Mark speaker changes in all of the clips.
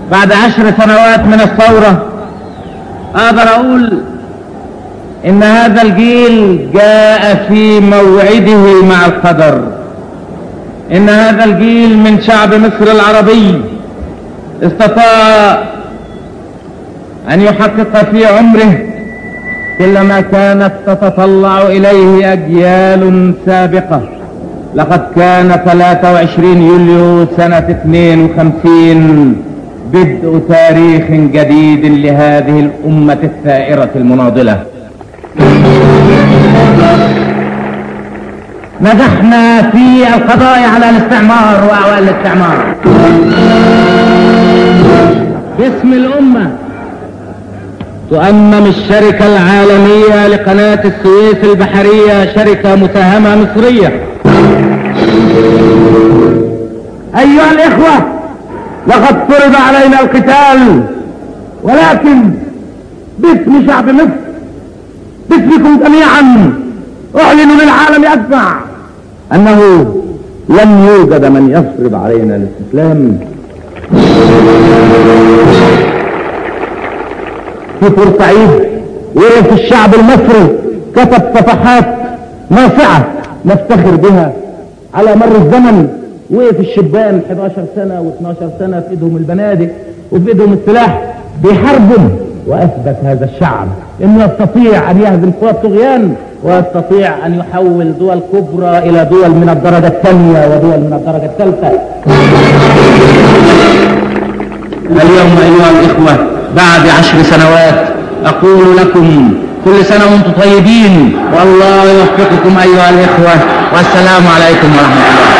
Speaker 1: بعد 10 سنوات من الثورة اقدر اقول ان هذا الجيل جاء في موعده مع القدر. ان هذا الجيل من شعب مصر العربي استطاع ان يحقق في عمره كل ما كانت تتطلع اليه اجيال سابقة. لقد كان 23 يوليو سنة 52 بدء تاريخ جديد لهذه الأمة الثائرة المناضلة. نجحنا في القضاء على الاستعمار وأعوان الاستعمار باسم الأمة. تؤمم الشركة العالمية لقناة السويس البحرية شركة مساهمة مصرية. أيها الإخوة، لقد فرض علينا القتال، ولكن باسم شعب مصر، باسمكم جميعا، أعلن للعالم أجمع أنه لن يوجد من يفرض علينا الاستسلام. في بورسعيد وقف الشعب المصري كتب صفحات نافعة نفتخر بها على مر الزمن. وقف الشبان 11 سنة و12 سنة في ايدهم البنادق وفي ايدهم السلاح بيحاربوا، واثبت هذا الشعب انه يستطيع ان يهزم قوى الطغيان، ويستطيع ان يحول دول كبرى الى دول من الدرجة الثانية ودول من الدرجة الثالثة. اليوم ايها الاخوة بعد 10 سنوات اقول لكم كل سنة وانتم طيبين، والله يوفقكم ايها الاخوة، والسلام عليكم ورحمة الله.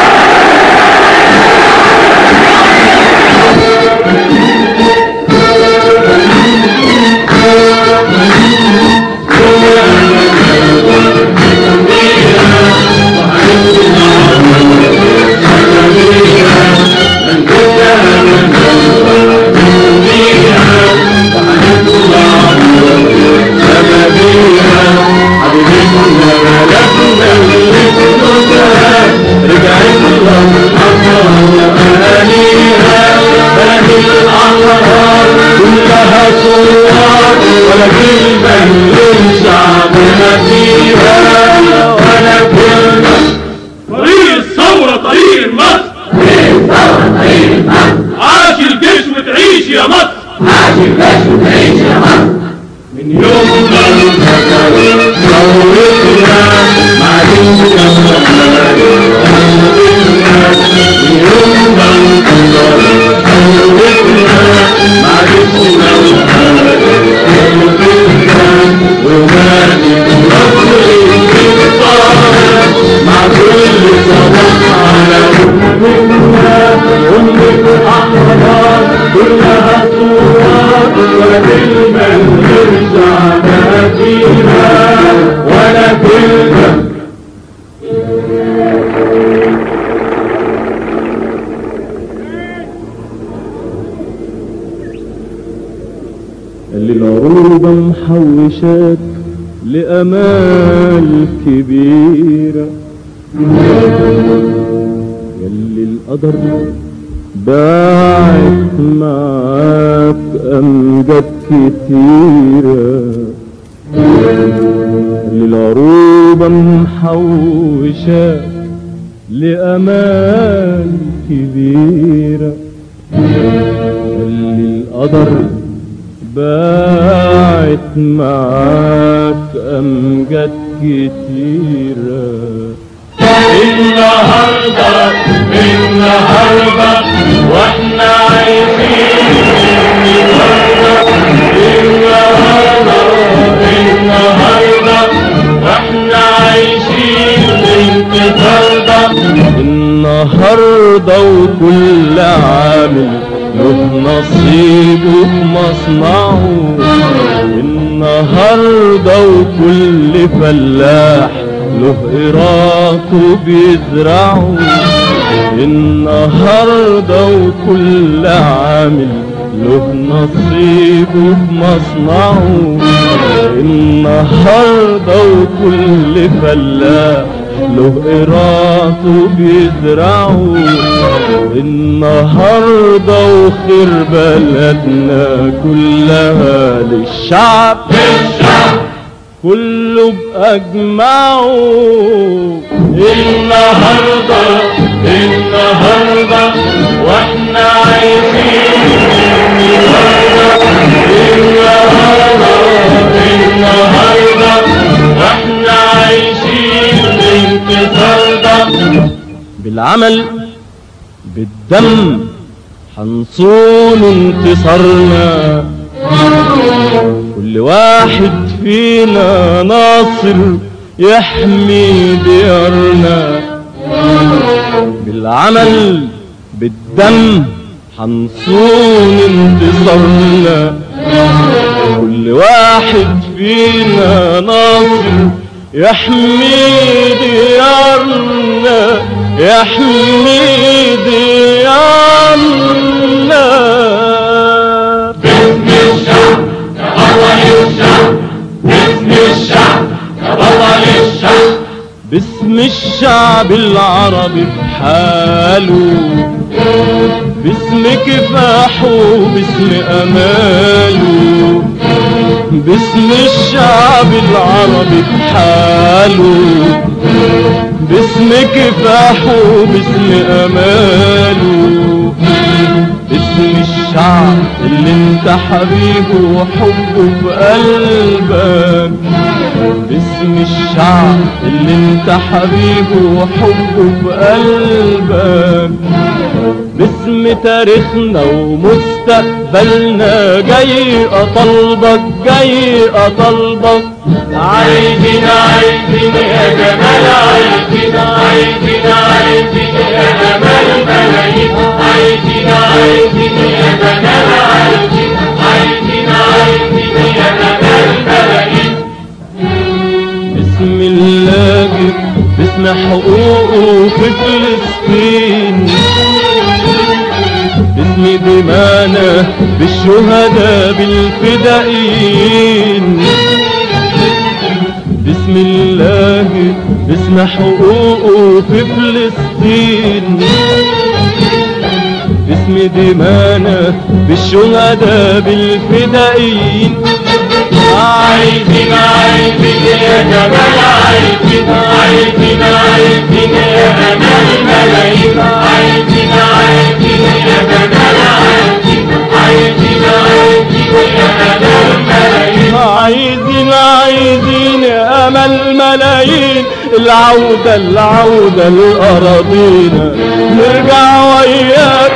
Speaker 2: للعروبة محوشات لأمال كبيرة، يلي القدر باعت معاك أمجاد كتيرة. للعروبة محوشات لأمال كبيرة، يلي القدر باعت معاك أمجاد كتيرة.
Speaker 3: النهاردة واحنا عايزين النهاردة واحنا عايشين
Speaker 2: النهاردة وكل عامل له نصيبه في مصنعه. النهاردة وكل فلاح له قراطه بيزرعه. النهاردة وكل عامل له نصيبه في مصنعه. النهاردة وكل فلاح له قراطه بيزرعوا. النهارده وخير بلدنا كلها للشعب كله بأجمعه.
Speaker 3: النهارده واحنا عايشين النهارده واحنا عايشين الانتصار ده.
Speaker 2: بالعمل بالدم حنصون انتصارنا. كل واحد فينا ناصر يحمي ديارنا. بالعمل بالدم حنصون انتصارنا. كل واحد فينا ناصر يحمي ديارنا يحمي ديارنا.
Speaker 3: باسم الشعب كبطل الشعب باسم الشعب كبطل الشعب
Speaker 2: باسم الشعب العربي بحاله باسم كفاحه باسم اماله. باسم الشعب العربي بحاله باسم كفاحه باسم اماله. باسم الشعب اللي انت حبيبه وحبه في قلبك. باسم الشعب اللي انت حبيبه وحبه في قلبك. باسم تاريخنا ومستقبلنا جاي اطلبك جاي اطلبك.
Speaker 3: عايزين يا جمال عايزين يا جمال ملايين. عايزين يا جمال عايزين يا جمال ملايين.
Speaker 2: باسم اللاجئ باسم حقوقه في فلسطين. باسم دمانا بالشهداء بالفدائيين. باسم الله باسم حقوقه في فلسطين. باسم دمانا بالشهداء بالفدائيين.
Speaker 3: عايزين يا جمال عايزين يا جمال ملايين. عايزين يا جمال عايزين يا جمال ملايين.
Speaker 2: عايزين يا امل ملايين. العودة لأراضينا نرجع وياك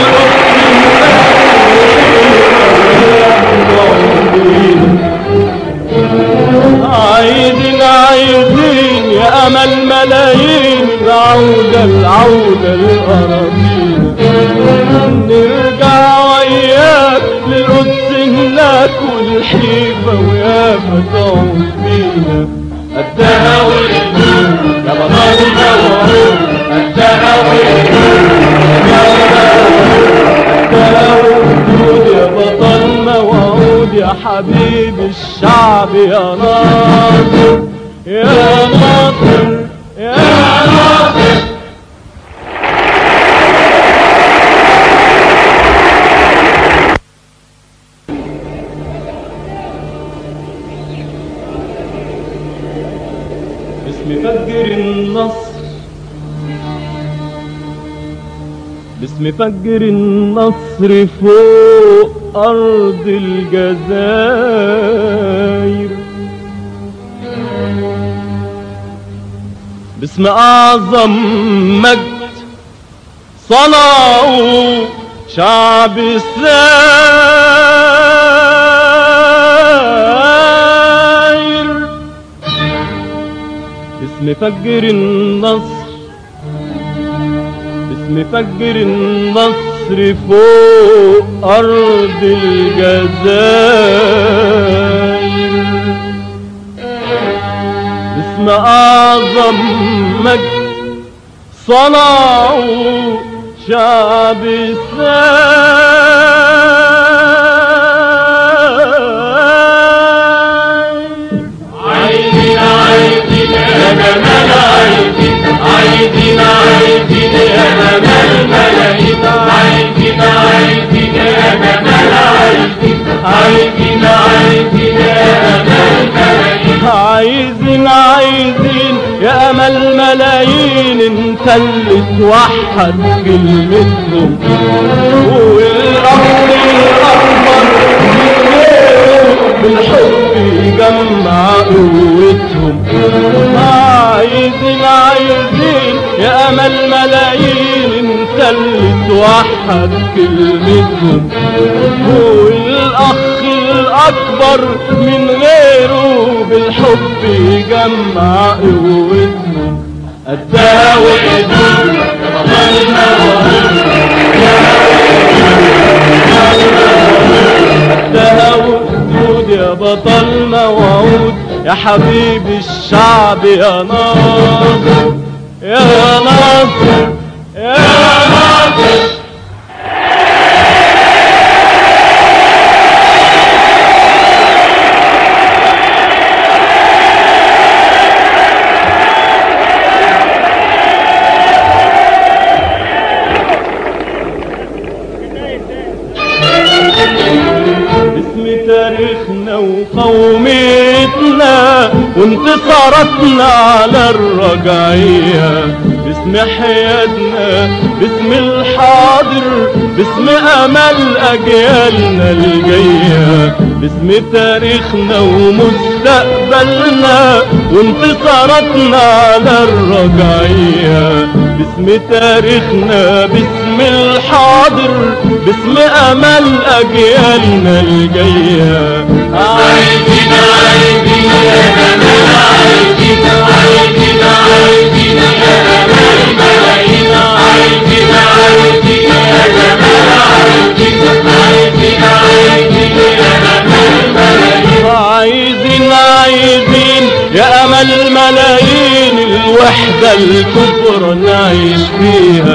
Speaker 2: عايزين يا امل ملايين. العودة لأراضينا نرجع وياك للقدس هناك والحيفا ويافا تعود فينا.
Speaker 3: قدها والهدوء يا بطلنا وعود. قدها
Speaker 2: والهدوء يا بطلنا وعود. يا حبيب الشعب يا ناصر يا ناصر يا ناصر. باسم فجر النصر باسم فجر النصر فوق أرض الجزائر. باسم أعظم مجد صنعه شعب الساير. باسم فجر النصر باسم فجر النصر فوق أرض الجزائر. باسم أعظم مجد صنعه شعب الساير.
Speaker 3: عايزين يا جمال عايزين عايزين عايزين يا أمل الملايين
Speaker 2: عايزين عايزين يا أمل ملايين انت اللي توحد كلمتهم والأرض الأكبر بالحب يجمع قوتهم عايزين عايزين يا أمل ملايين انت اللي توحد كلمتهم والأخ الأكبر من غيره بالحب يجمع قوتهم
Speaker 3: قدها وقدود يا بطل الموعود
Speaker 2: قدها وقدود يا بطل موعود يا حبيب الشعب يا ناصر يا ناصر يا ناصر تاريخنا وقوميتنا وانتصاراتنا على الرجعية باسم حياتنا باسم الحاضر باسم امل اجيالنا الجاية باسم تاريخنا ومستقبلنا وانتصاراتنا على الرجعية باسم تاريخنا باسم الحاضر باسم امل اجيالنا الجاية
Speaker 3: عايزين عايزين يا أمل عايزين عايزين عايزين يا أمل الملايين عايزين عايزين يا أمل عايزين عايزين عايزين يا أمل الملايين
Speaker 2: عايزين عايزين يا امل الملايين الوحدة الكبرى نعيش فيها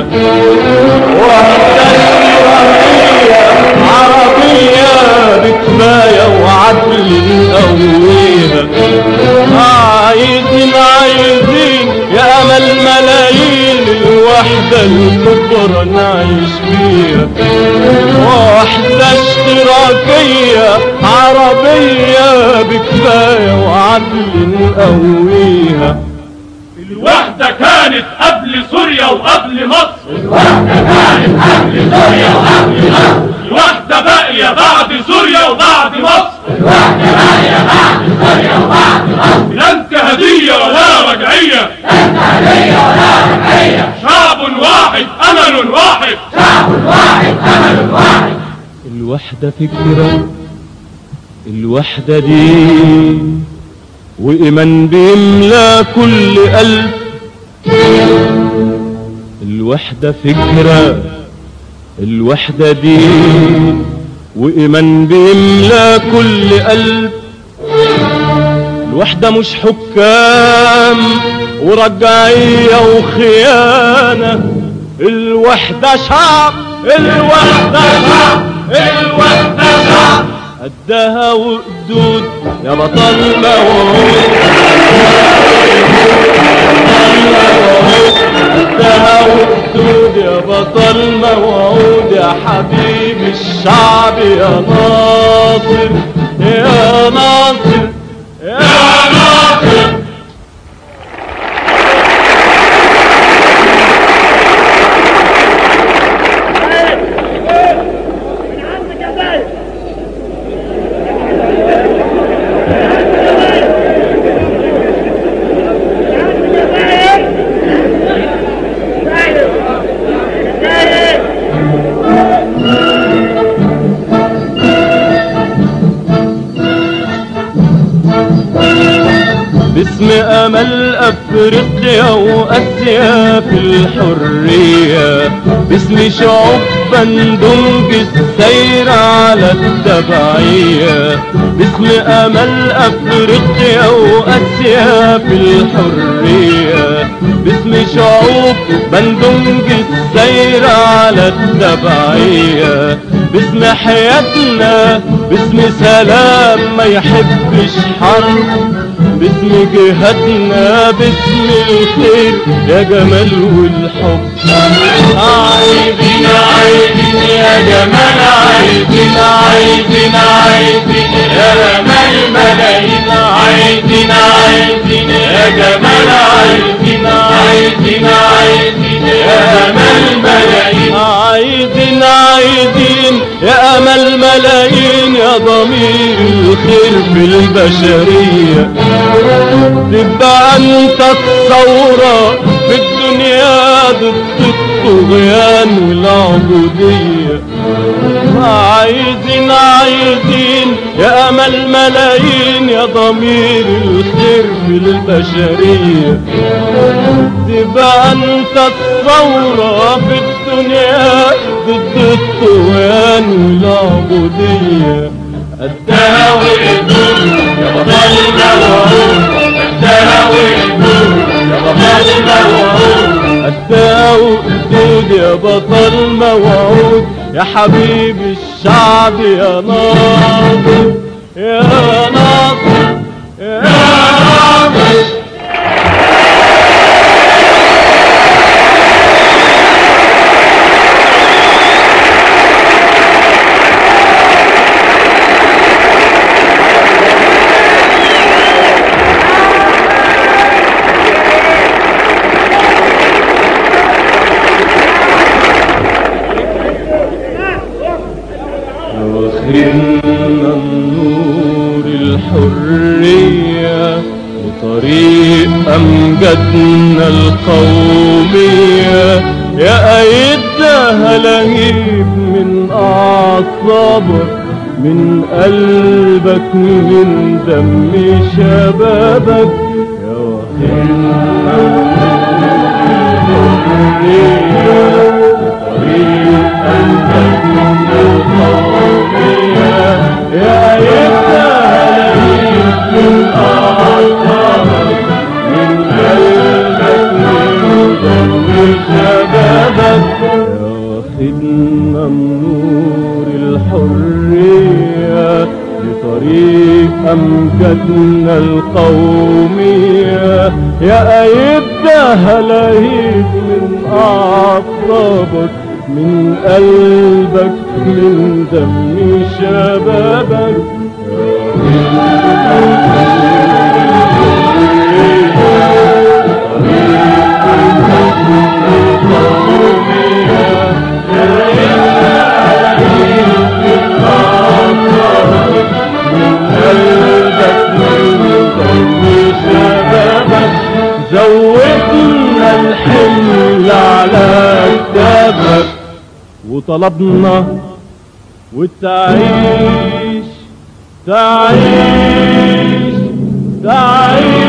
Speaker 2: وحدة اشتراكية عربية بكفاية وعدل نقويها عايزين عايزين يا امل الملايين الوحدة الكبرى نعيش فيها وحدة اشتراكية عربية بكفاية وعدل نقويها
Speaker 3: الوحدة كانت قبل سوريا وقبل مصر الوحدة كانت قبل سوريا وقبل مصر الوحدة باقية بعد سوريا وبعد مصر الوحدة باقية بعد سوريا وبعد مصر لا انتهازية ولا رجعية لا انتهازية ولا رجعية شعب واحد أمل واحد شعب واحد أمل واحد
Speaker 2: الوحدة فكرة الوحدة دين وإيمان بيملى كل قلب الوحدة فكرة الوحدة دين وإيمان بيملى كل قلب الوحدة مش حكام ورجعية وخيانة الوحدة شعب الوحدة شعب الوحدة شعب قدها وقدود يا بطل موعود قدها وقدود يا بطل موعود يا حبيب الشعب يا ناصر يا ناصر يا ناصر باسم امل افريقيا واسيا في الحرية باسم شعوب بندنج السير على التبعية باسم امل افريقيا واسيا في الحرية باسم شعوب بندنج السير على التبعية باسم حياتنا باسم سلام ما يحبش حرب باسم جهادنا باسم الخير يا جمال والحب
Speaker 3: عايزين عايزين يا جمال عايزين عايزين عايزين يا أمل الملايين عايزين عايزين يا جمال عايزين عايزين عايزين يا أمل الملايين
Speaker 2: عايزين عايزين يا أمل ملايين يا ضمير الخير في البشرية تبقى أنت الثورة في الدنيا ضد الطغيان والعبودية عايزين عايزين يا أمل ملايين يا ضمير الخير في البشرية تبقى أنت الثورة في الدنيا ضد الطغيان والعبودية
Speaker 3: قدها وقدود يا بطل الموعود قدها وقدود يا بطل الموعود
Speaker 2: قدها وقدود يا بطل موعود يا حبيب الشعب يا ناصر يا ناصر يا ناصر واخرنا النور الحرية لطريق أمجادنا القومية يا أيدها لهيب من أعصابك من قلبك من دم شبابك يا واخرنا النور الحرية لطريق أمجادنا القومية يا يبتهل من أعصابك من قلبك من دم شبابك يا واخدنا النور الحرية لطريق أمجادنا القومية يا يبتهل من أعصابك من قلبك من دم شبابك زودنا الحمل على كتافك وطلبنا وتعيش تعيش تعيش